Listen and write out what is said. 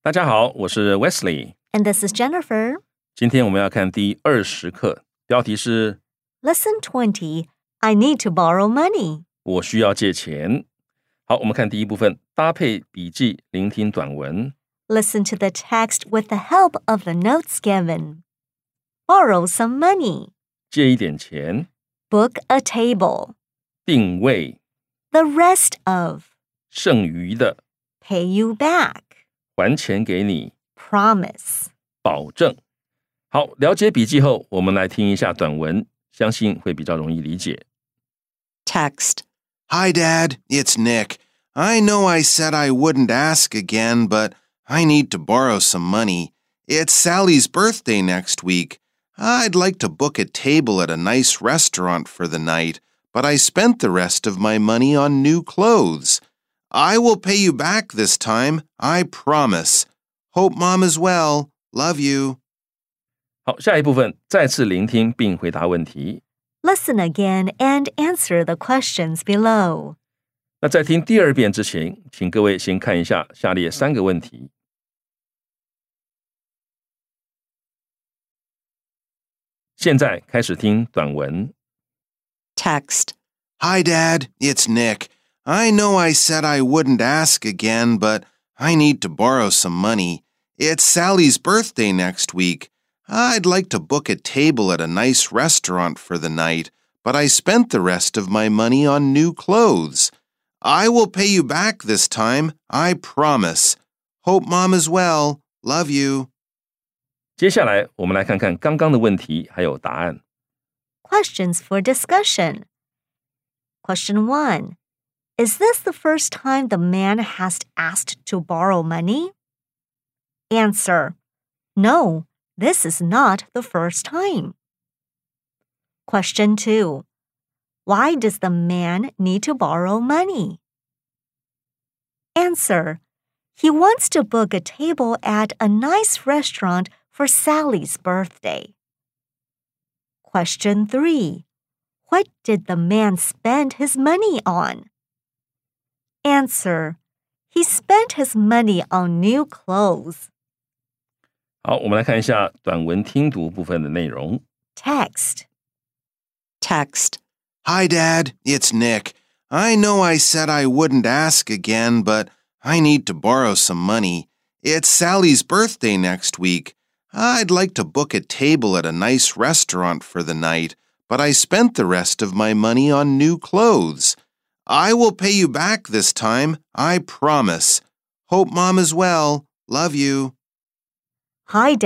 大家好，我是 Wesley， And this is Jennifer. 今天我们要看第20课，标题是 Lesson 20, I need to borrow money. 我需要借钱。好，我们看第一部分，搭配笔记，聆听短文。 Listen to the text with the help of the notes given. Borrow some money. 借一点钱。 Book a table. 定位。 The rest of. 剩余的。 Pay you back. 还钱给你。 Promise. 保证。好，了解笔记后，我们来听一下短文，相信会比较容易理解。 Text. Hi, Dad. It's Nick. I know I said I wouldn't ask again, but I need to borrow some money. It's Sally's birthday next week. I'd like to book a table at a nice restaurant for the night, but I spent the rest of my money on new clothes. I will pay you back this time, I promise. Hope Mom is well. Love you. 好，下一部分，再次聆听并回答问题。 Listen again and answer the questions below. 那在听第二遍之前，请各位先看一下下列3个问题。现在开始听短文。 Text. Hi, Dad. It's Nick. I know I said I wouldn't ask again, but I need to borrow some money. It's Sally's birthday next week. I'd like to book a table at a nice restaurant for the night, but I spent the rest of my money on new clothes. I will pay you back this time, I promise. Hope Mom is well. Love you. 接下来我们来看看刚刚的问题还有答案。 Questions for discussion. Question 1. Is this the first time the man has asked to borrow money? Answer. No, this is not the first time. Question 2. Why does the man need to borrow money? Answer. He wants to book a table at a nice restaurant for Sally's birthday. Question 3. What did the man spend his money on? Answer. He spent his money on new clothes. 好，我们来看一下短文听读部分的内容。 Text. Hi, Dad. It's Nick. I know I said I wouldn't ask again, but I need to borrow some money. It's Sally's birthday next week. I'd like to book a table at a nice restaurant for the night, but I spent the rest of my money on new clothes. I will pay you back this time, I promise. Hope Mom is well. Love you. Hi,